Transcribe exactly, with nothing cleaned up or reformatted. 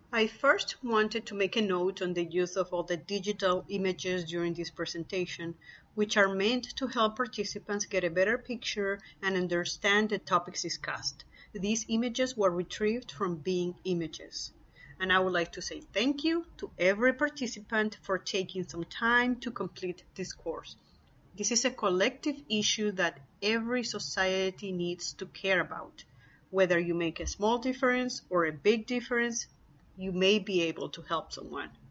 I first wanted to make a note on the use of all the digital images during this presentation, which are meant to help participants get a better picture and understand the topics discussed. These images were retrieved from Bing Images. And I would like to say thank you to every participant for taking some time to complete this course. This is a collective issue that every society needs to care about. Whether you make a small difference or a big difference, you may be able to help someone.